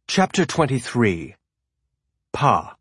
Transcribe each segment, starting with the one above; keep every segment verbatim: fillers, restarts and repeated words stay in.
Chapter twenty-three. Pa.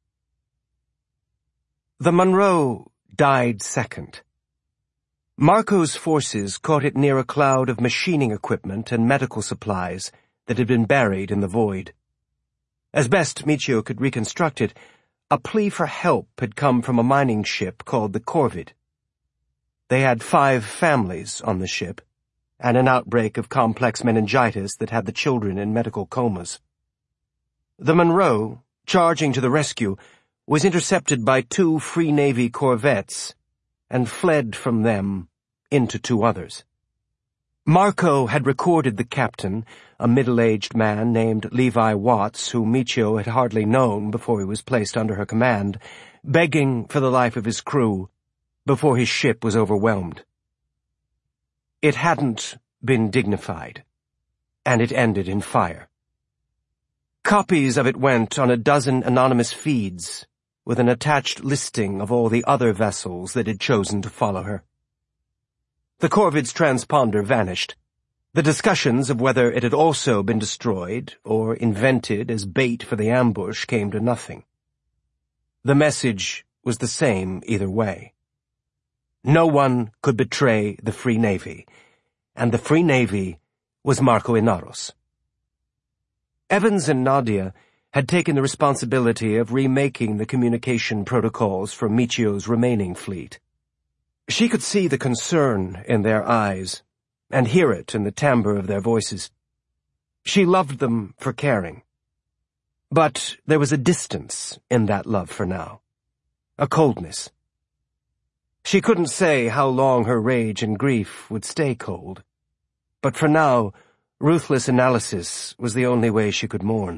The Monroe died second. Marco's forces caught it near a cloud of machining equipment and medical supplies that had been buried in the void. As best Michio could reconstruct it, a plea for help had come from a mining ship called the Corvid. They had five families on the ship, and an outbreak of complex meningitis that had the children in medical comas. The Monroe, charging to the rescue, was intercepted by two Free Navy corvettes and fled from them into two others. Marco had recorded the captain, a middle-aged man named Levi Watts, whom Michio had hardly known before he was placed under her command, begging for the life of his crew before his ship was overwhelmed. It hadn't been dignified, and it ended in fire. Copies of it went on a dozen anonymous feeds, with an attached listing of all the other vessels that had chosen to follow her. The Corvid's transponder vanished. The discussions of whether it had also been destroyed or invented as bait for the ambush came to nothing. The message was the same either way. No one could betray the Free Navy, and the Free Navy was Marco Inaros. Evans and Nadia had taken the responsibility of remaking the communication protocols for Michio's remaining fleet. She could see the concern in their eyes, and hear it in the timbre of their voices. She loved them for caring. But there was a distance in that love for now, a coldness. She couldn't say how long her rage and grief would stay cold, but for now, ruthless analysis was the only way she could mourn.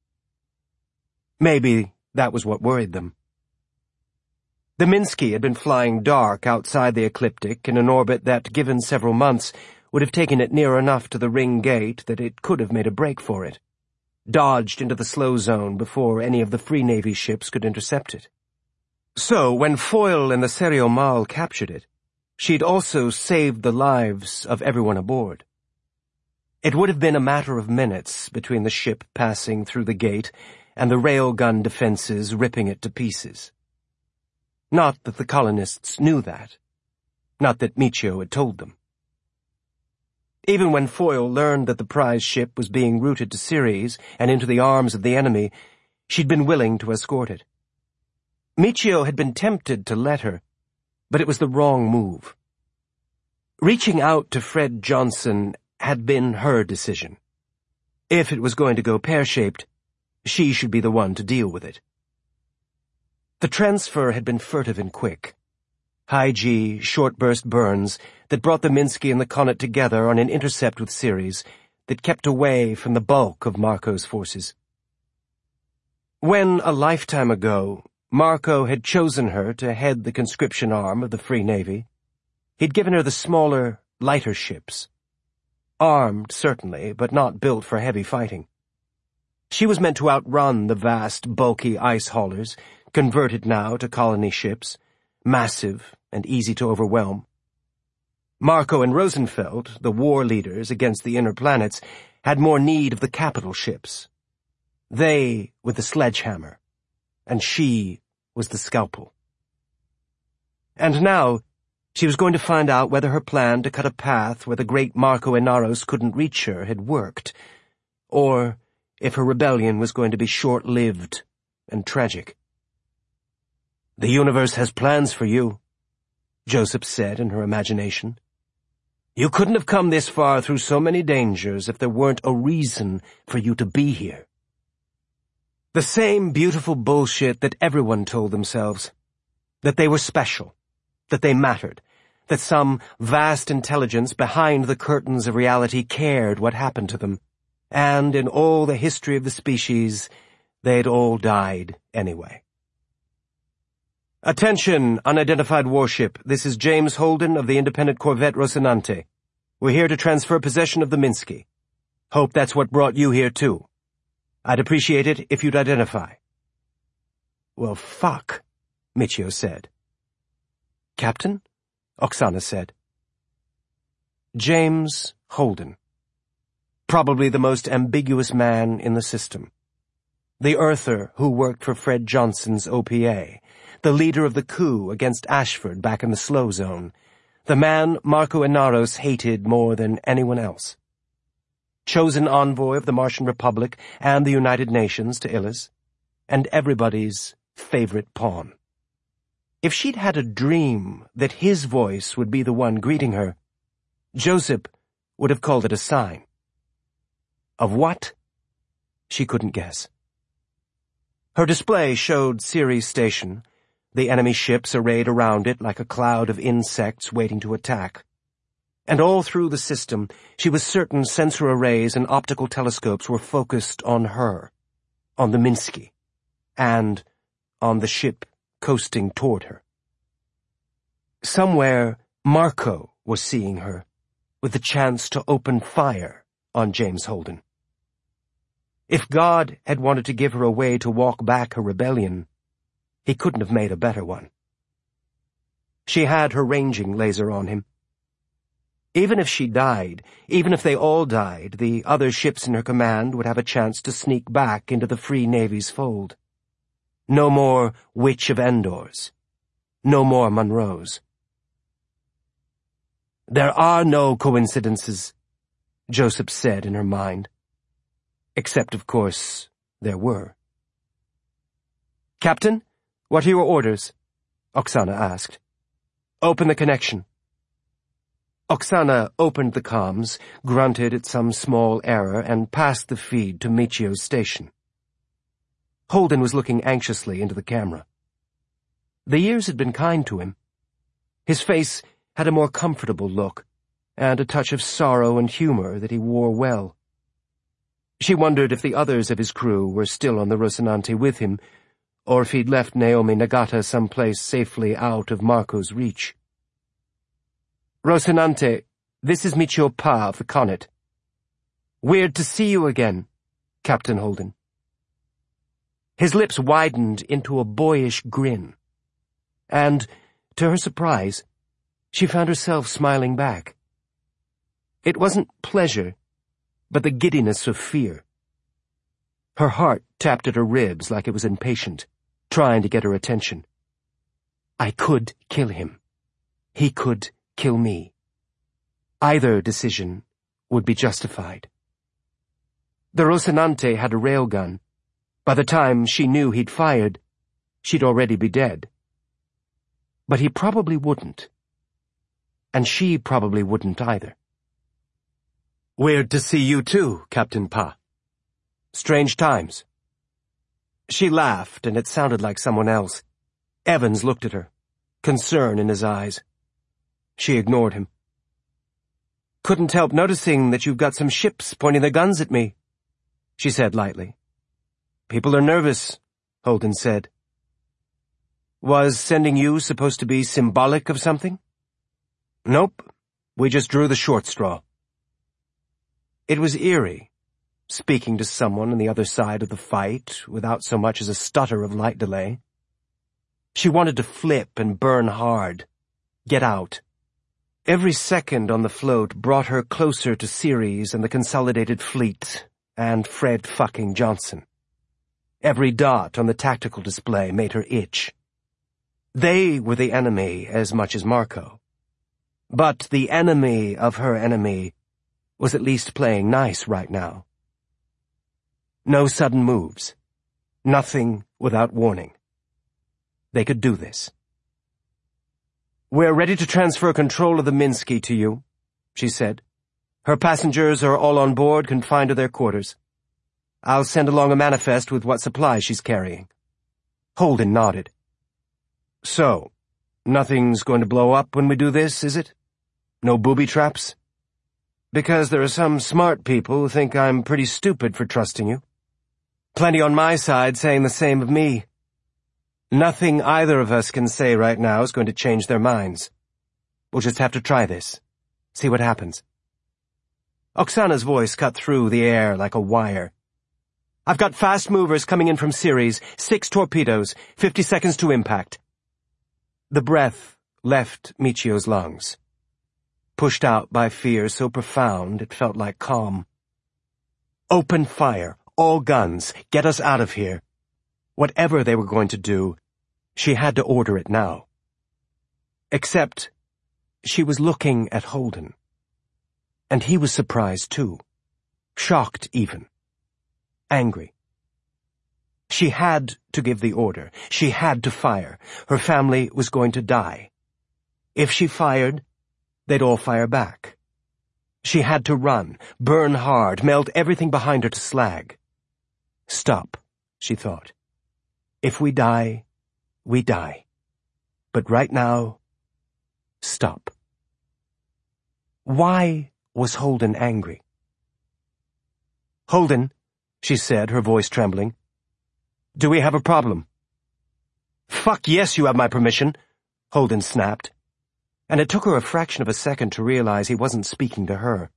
Maybe that was what worried them. The Minsky had been flying dark outside the ecliptic in an orbit that, given several months, would have taken it near enough to the ring gate that it could have made a break for it, dodged into the slow zone before any of the Free Navy ships could intercept it. So, when Foyle and the Serio Mal captured it, she'd also saved the lives of everyone aboard. It would have been a matter of minutes between the ship passing through the gate and the railgun defenses ripping it to pieces. Not that the colonists knew that. Not that Michio had told them. Even when Foyle learned that the prize ship was being routed to Ceres and into the arms of the enemy, she'd been willing to escort it. Michio had been tempted to let her, but it was the wrong move. Reaching out to Fred Johnson had been her decision. If it was going to go pear-shaped, she should be the one to deal with it. The transfer had been furtive and quick. High-G, short-burst burns that brought the Minsky and the Connaught together on an intercept with Ceres that kept away from the bulk of Marco's forces. When, a lifetime ago, Marco had chosen her to head the conscription arm of the Free Navy, he'd given her the smaller, lighter ships. Armed, certainly, but not built for heavy fighting. She was meant to outrun the vast, bulky ice haulers, converted now to colony ships, massive and easy to overwhelm. Marco and Rosenfeld, the war leaders against the inner planets, had more need of the capital ships. They with the sledgehammer, and she was the scalpel. And now, she was going to find out whether her plan to cut a path where the great Marco Inaros couldn't reach her had worked, or if her rebellion was going to be short-lived and tragic. "The universe has plans for you," Joseph said in her imagination. "You couldn't have come this far through so many dangers if there weren't a reason for you to be here." The same beautiful bullshit that everyone told themselves. That they were special. That they mattered. That some vast intelligence behind the curtains of reality cared what happened to them. And in all the history of the species, they'd all died anyway. "Attention, unidentified warship. This is James Holden of the independent corvette Rocinante. We're here to transfer possession of the Minsky. Hope that's what brought you here, too. I'd appreciate it if you'd identify." "Well, fuck," Michio said. "Captain?" Oksana said. "James Holden." Probably the most ambiguous man in the system. The earther who worked for Fred Johnson's O P A, the leader of the coup against Ashford back in the slow zone, the man Marco Inaros hated more than anyone else. Chosen envoy of the Martian Republic and the United Nations to Illis, and everybody's favorite pawn. If she'd had a dream that his voice would be the one greeting her, Joseph would have called it a sign. Of what? She couldn't guess. Her display showed Ceres Station, the enemy ships arrayed around it like a cloud of insects waiting to attack. And all through the system, she was certain sensor arrays and optical telescopes were focused on her, on the Minsky, and on the ship coasting toward her. Somewhere, Marco was seeing her, with the chance to open fire on James Holden. If God had wanted to give her a way to walk back her rebellion, he couldn't have made a better one. She had her ranging laser on him. Even if she died, even if they all died, the other ships in her command would have a chance to sneak back into the Free Navy's fold. No more Witch of Endors. No more Monroes. There are no coincidences, Joseph said in her mind. Except, of course, there were. "Captain, what are your orders?" Oksana asked. "Open the connection." Oksana opened the comms, grunted at some small error, and passed the feed to Michio's station. Holden was looking anxiously into the camera. The years had been kind to him. His face had a more comfortable look, and a touch of sorrow and humor that he wore well. She wondered if the others of his crew were still on the Rocinante with him, or if he'd left Naomi Nagata someplace safely out of Marco's reach. "Rocinante, this is Michio Pa of the Connet. Weird to see you again, Captain Holden." His lips widened into a boyish grin, and, to her surprise, she found herself smiling back. It wasn't pleasure, but the giddiness of fear. Her heart tapped at her ribs like it was impatient, trying to get her attention. I could kill him. He could kill me. Either decision would be justified. The Rocinante had a railgun. By the time she knew he'd fired, she'd already be dead. But he probably wouldn't. And she probably wouldn't either. "Weird to see you too, Captain Pa. Strange times." She laughed, and it sounded like someone else. Evans looked at her, concern in his eyes. She ignored him. "Couldn't help noticing that you've got some ships pointing their guns at me," she said lightly. "People are nervous," Holden said. "Was sending you supposed to be symbolic of something?" "Nope. We just drew the short straw." It was eerie, speaking to someone on the other side of the fight without so much as a stutter of light delay. She wanted to flip and burn hard, get out. Every second on the float brought her closer to Ceres and the Consolidated Fleet and Fred fucking Johnson. Every dot on the tactical display made her itch. They were the enemy as much as Marco. But the enemy of her enemy was at least playing nice right now. No sudden moves. Nothing without warning. They could do this. "We're ready to transfer control of the Minsky to you," she said. "Her passengers are all on board, confined to their quarters. I'll send along a manifest with what supplies she's carrying." Holden nodded. "So, nothing's going to blow up when we do this, is it? No booby traps? Because there are some smart people who think I'm pretty stupid for trusting you. Plenty on my side saying the same of me. Nothing either of us can say right now is going to change their minds. We'll just have to try this. See what happens." Oksana's voice cut through the air like a wire. "I've got fast movers coming in from Ceres, six torpedoes, fifty seconds to impact." The breath left Michio's lungs, pushed out by fear so profound it felt like calm. Open fire, all guns, get us out of here. Whatever they were going to do, she had to order it now. Except, she was looking at Holden. And he was surprised too. Shocked even. Angry. She had to give the order. She had to fire. Her family was going to die. If she fired, they'd all fire back. She had to run, burn hard, melt everything behind her to slag. Stop, she thought. If we die, we die. But right now, stop. Why was Holden angry? Holden, she said, her voice trembling. Do we have a problem? Fuck yes, you have my permission, Holden snapped. And it took her a fraction of a second to realize he wasn't speaking to her.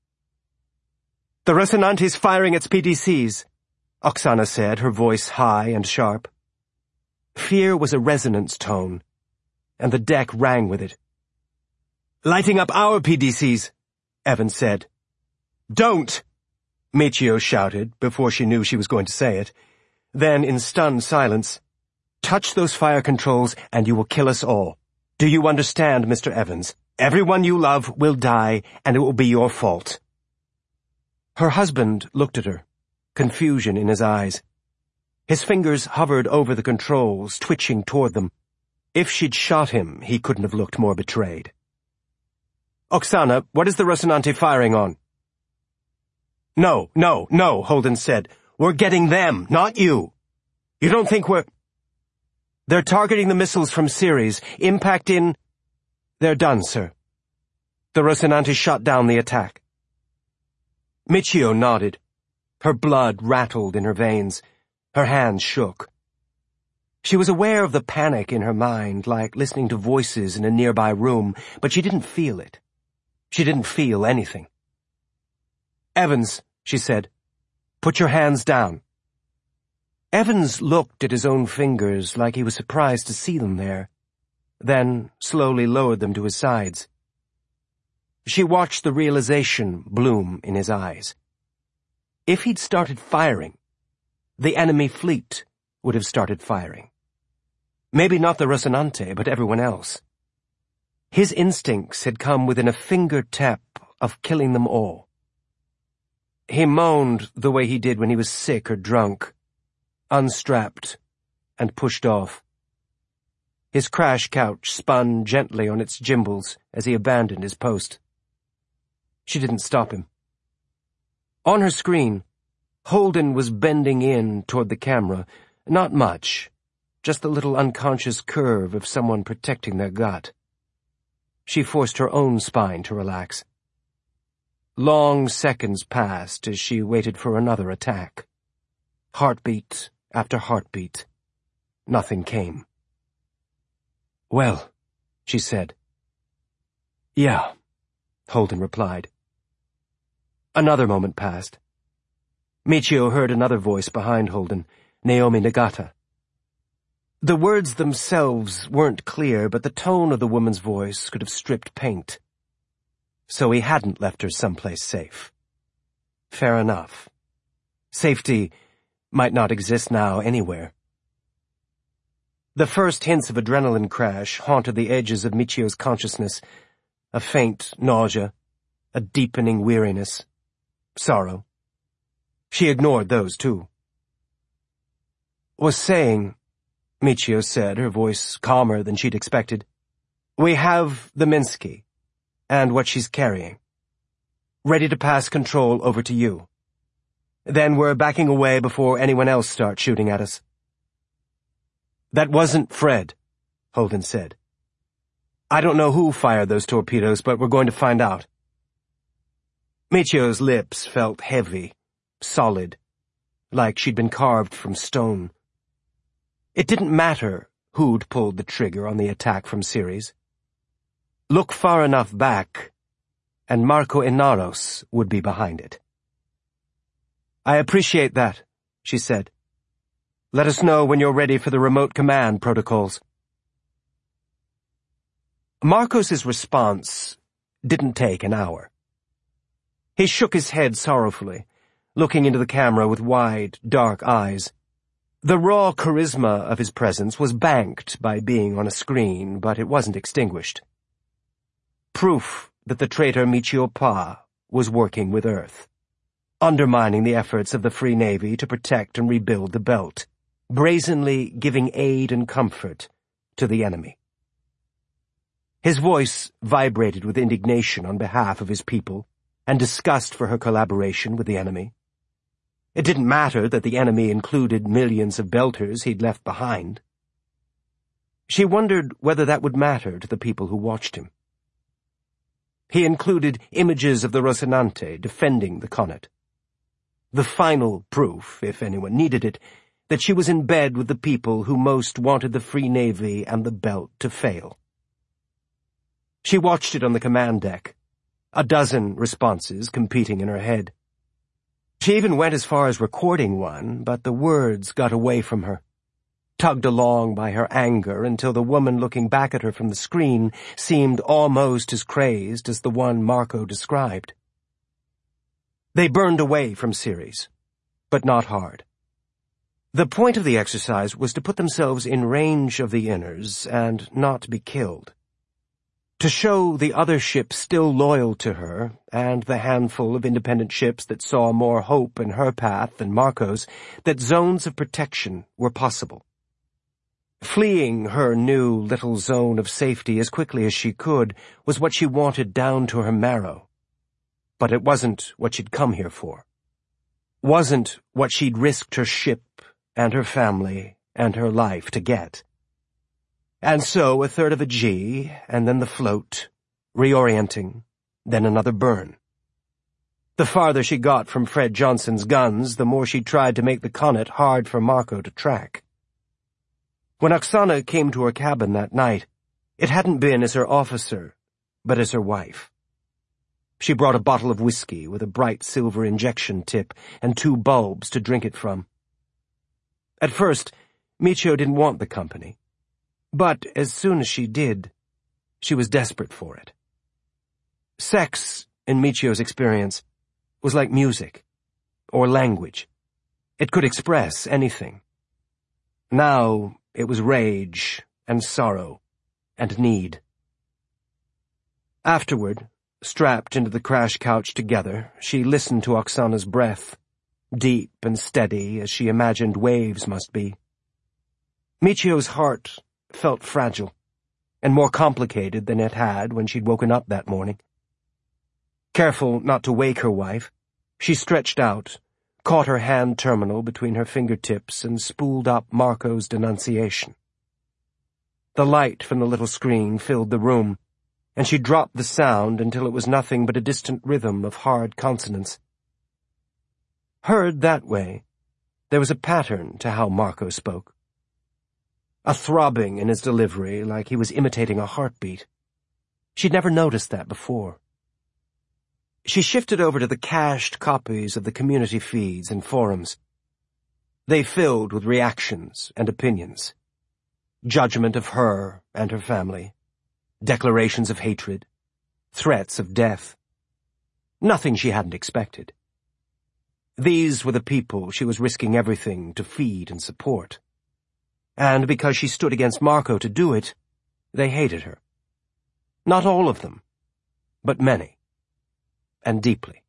The Rocinante's firing its P D Cs, Oksana said, her voice high and sharp. Fear was a resonance tone, and the deck rang with it. Lighting up our P D Cs, Evans said. Don't! Michio shouted before she knew she was going to say it. Then, in stunned silence, touch those fire controls and you will kill us all. Do you understand, Mister Evans? Everyone you love will die, and it will be your fault. Her husband looked at her, confusion in his eyes. His fingers hovered over the controls, twitching toward them. If she'd shot him, he couldn't have looked more betrayed. Oksana, what is the Rocinante firing on? No, no, no, Holden said. We're getting them, not you. You don't think we're... They're targeting the missiles from Ceres. Impact in... They're done, sir. The Rocinante shot down the attack. Michio nodded. Her blood rattled in her veins. Her hands shook. She was aware of the panic in her mind, like listening to voices in a nearby room, but she didn't feel it. She didn't feel anything. Evans, she said, put your hands down. Evans looked at his own fingers like he was surprised to see them there, then slowly lowered them to his sides. She watched the realization bloom in his eyes. If he'd started firing, the enemy fleet would have started firing. Maybe not the Rocinante, but everyone else. His instincts had come within a finger-tap of killing them all. He moaned the way he did when he was sick or drunk, unstrapped, and pushed off. His crash couch spun gently on its gimbals as he abandoned his post. She didn't stop him. On her screen, Holden was bending in toward the camera, not much, just the little unconscious curve of someone protecting their gut. She forced her own spine to relax. Long seconds passed as she waited for another attack. Heartbeat after heartbeat. Nothing came. Well, she said. Yeah, Holden replied. Another moment passed. Michio heard another voice behind Holden, Naomi Nagata. The words themselves weren't clear, but the tone of the woman's voice could have stripped paint. So he hadn't left her someplace safe. Fair enough. Safety might not exist now anywhere. The first hints of adrenaline crash haunted the edges of Michio's consciousness, a faint nausea, a deepening weariness, sorrow. She ignored those, too. Was saying, Michio said, her voice calmer than she'd expected, we have the Minsky, and what she's carrying. Ready to pass control over to you. Then we're backing away before anyone else starts shooting at us. That wasn't Fred, Holden said. I don't know who fired those torpedoes, but we're going to find out. Michio's lips felt heavy, solid, like she'd been carved from stone. It didn't matter who'd pulled the trigger on the attack from Ceres. Look far enough back, and Marco Inaros would be behind it. I appreciate that, she said. Let us know when you're ready for the remote command protocols. Marcos's response didn't take an hour. He shook his head sorrowfully, looking into the camera with wide, dark eyes. The raw charisma of his presence was banked by being on a screen, but it wasn't extinguished. Proof that the traitor Michio Pa was working with Earth, undermining the efforts of the Free Navy to protect and rebuild the belt, brazenly giving aid and comfort to the enemy. His voice vibrated with indignation on behalf of his people and disgust for her collaboration with the enemy. It didn't matter that the enemy included millions of belters he'd left behind. She wondered whether that would matter to the people who watched him. He included images of the Rocinante defending the Conet. The final proof, if anyone needed it, that she was in bed with the people who most wanted the Free Navy and the belt to fail. She watched it on the command deck, a dozen responses competing in her head. She even went as far as recording one, but the words got away from her, tugged along by her anger until the woman looking back at her from the screen seemed almost as crazed as the one Marco described. They burned away from Ceres, but not hard. The point of the exercise was to put themselves in range of the inners and not be killed. To show the other ships still loyal to her, and the handful of independent ships that saw more hope in her path than Marco's, that zones of protection were possible. Fleeing her new little zone of safety as quickly as she could was what she wanted down to her marrow. But it wasn't what she'd come here for. Wasn't what she'd risked her ship and her family and her life to get. And so a third of a G, and then the float, reorienting, then another burn. The farther she got from Fred Johnson's guns, the more she tried to make the Conet hard for Marco to track. When Oksana came to her cabin that night, it hadn't been as her officer, but as her wife. She brought a bottle of whiskey with a bright silver injection tip and two bulbs to drink it from. At first, Michio didn't want the company. But as soon as she did, she was desperate for it. Sex, in Michio's experience, was like music, or language. It could express anything. Now it was rage, and sorrow, and need. Afterward, strapped into the crash couch together, she listened to Oksana's breath, deep and steady as she imagined waves must be. Michio's heart felt fragile, and more complicated than it had when she'd woken up that morning. Careful not to wake her wife, she stretched out, caught her hand terminal between her fingertips, and spooled up Marco's denunciation. The light from the little screen filled the room, and she dropped the sound until it was nothing but a distant rhythm of hard consonants. Heard that way, there was a pattern to how Marco spoke. A throbbing in his delivery, like he was imitating a heartbeat. She'd never noticed that before. She shifted over to the cached copies of the community feeds and forums. They filled with reactions and opinions. Judgment of her and her family. Declarations of hatred. Threats of death. Nothing she hadn't expected. These were the people she was risking everything to feed and support. And because she stood against Marco to do it, they hated her. Not all of them, but many. And deeply.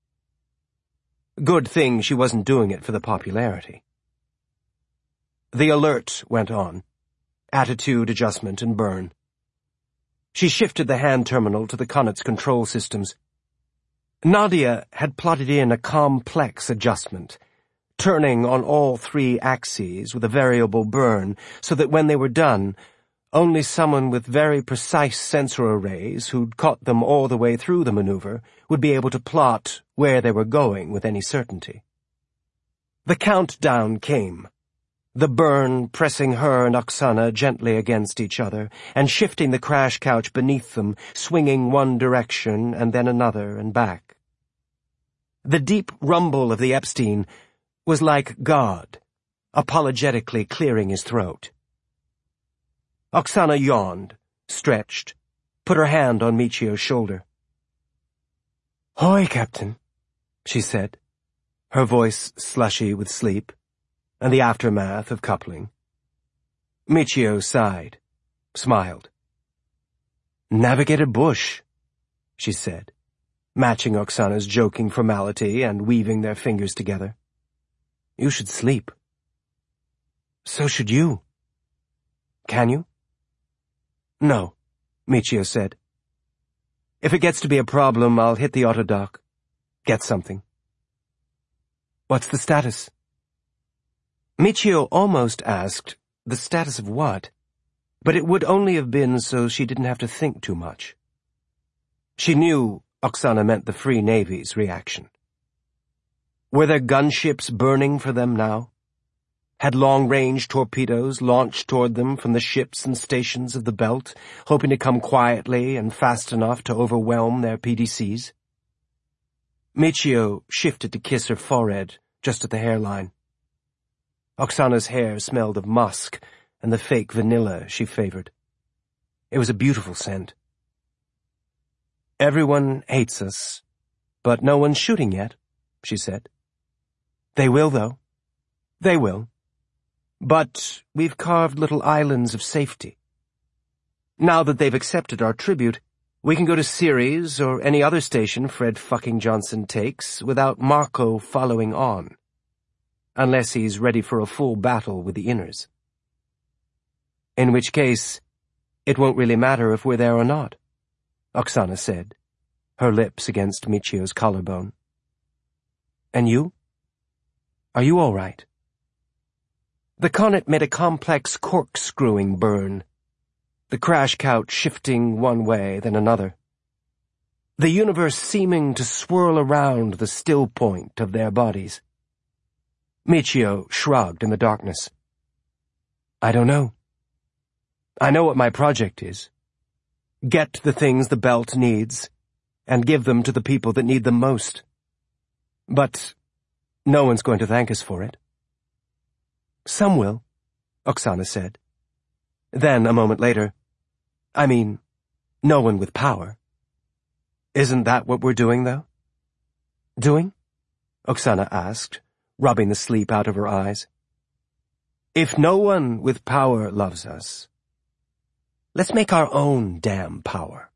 Good thing she wasn't doing it for the popularity. The alert went on. Attitude adjustment and burn. She shifted the hand terminal to the Conet's control systems. Nadia had plotted in a complex adjustment, turning on all three axes with a variable burn so that when they were done, only someone with very precise sensor arrays who'd caught them all the way through the maneuver would be able to plot where they were going with any certainty. The countdown came, the burn pressing her and Oksana gently against each other and shifting the crash couch beneath them, swinging one direction and then another and back. The deep rumble of the Epstein was like God, apologetically clearing his throat. Oksana yawned, stretched, put her hand on Michio's shoulder. "Hoi, Captain," she said. her voice slushy with sleep and the aftermath of coupling. Michio sighed, smiled. "Navigate a bush," she said, matching Oksana's joking formality and weaving their fingers together. "You should sleep." "So should you." "Can you?" "No," Michio said. "If it gets to be a problem, I'll hit the autodoc. Get something." "What's the status?" Michio almost asked, the status of what? But it would only have been so she didn't have to think too much. She knew Oksana meant the Free Navy's reaction. Were there gunships burning for them now? Had long-range torpedoes launched toward them from the ships and stations of the belt, hoping to come quietly and fast enough to overwhelm their P D Cs? Michio shifted to kiss her forehead, just at the hairline. Oksana's hair smelled of musk and the fake vanilla she favored. It was a beautiful scent. "Everyone hates us, but no one's shooting yet," she said. "They will, though. They will. But we've carved little islands of safety. Now that they've accepted our tribute, we can go to Ceres or any other station Fred fucking Johnson takes without Marco following on. Unless he's ready for a full battle with the Inners. In which case, it won't really matter if we're there or not," Oksana said, her lips against Michio's collarbone. "And you? Are you all right?" The Comet made a complex corkscrewing burn, the crash couch shifting one way, then another. The universe seeming to swirl around the still point of their bodies. Michio shrugged in the darkness. "I don't know. I know what my project is. Get the things the belt needs, and give them to the people that need them most. But no one's going to thank us for it." "Some will," Oksana said. Then, a moment later, "I mean, no one with power." "Isn't that what we're doing, though?" "Doing?" Oksana asked, rubbing the sleep out of her eyes. "If no one with power loves us, let's make our own damn power."